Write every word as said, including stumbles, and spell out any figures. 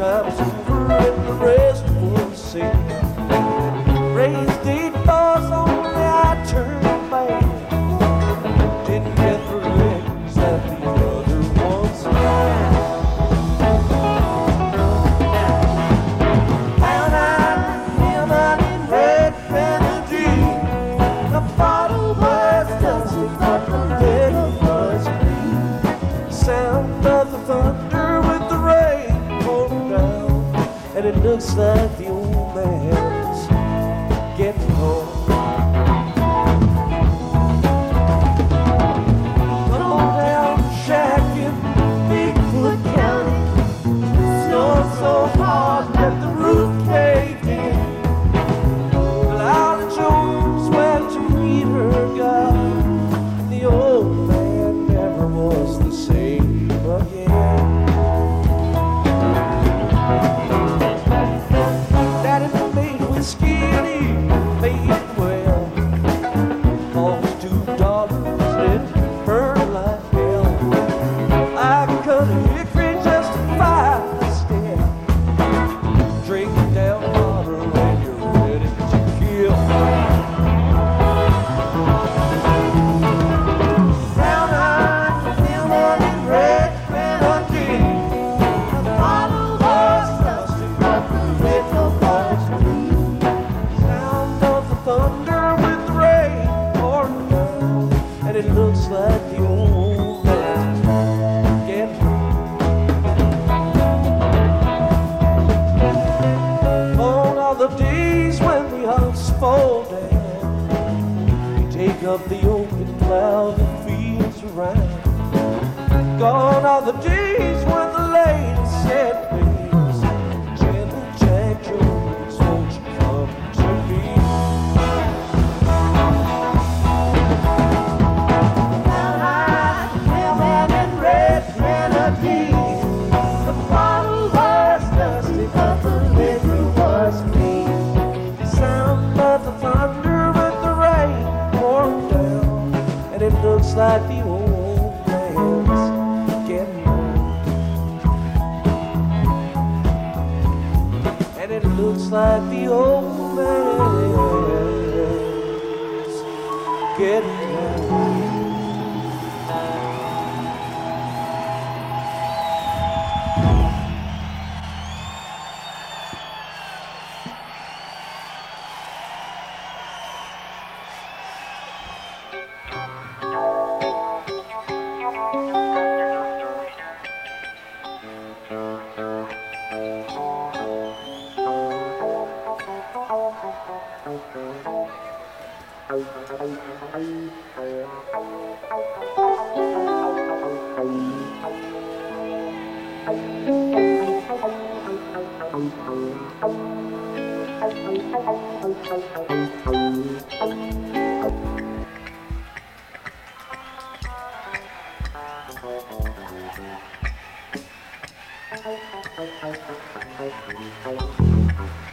time's over and the rest will see. Raised eight bars only I turned back. Didn't get the legs that the other ones had. Found out him out in red Grenadine. The bottle was dusty, but the lid was clean. The sound of the thunder with the rain pouring down, and it looks like the old man's getting home. Come on down, shack in Bigfoot County. Snowed so hard that the roof caved in. Cloud Jones went to meet her God, and the old man never was the same again. Daddy made whiskey and he made it well. Cost two dollars and it burned like hell. I cut a hickory just to buy a step. Drink down water when you're ready to kill. Brown-eyed, silver and red Grenadine. The bottle was dusty, but the little was clean. Sound of the thunder with the rain pouring down, and it looks like the old man getting home. On all the days when the ice fall down, we take up the open cloud that feels around. Gone are the days when the lady said, please, gentle Jack Jones, won't you come to me? Brown-eyed, lemon and red Grenadine. The bottle was dusty, but the liquor was clean. The sound of the thunder with the rain pouring down, and it looks like the old man's getting old. And it looks like the old man's getting old. Thank you.